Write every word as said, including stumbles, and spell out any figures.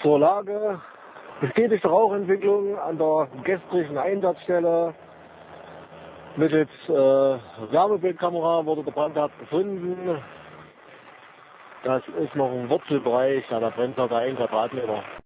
Zur Lage: bestätigte Rauchentwicklung an der gestrigen Einsatzstelle. Mittels äh, Wärmebildkamera wurde der Brandherd gefunden. Das ist noch ein Wurzelbereich, ja, da brennt ca. ein Quadratmeter.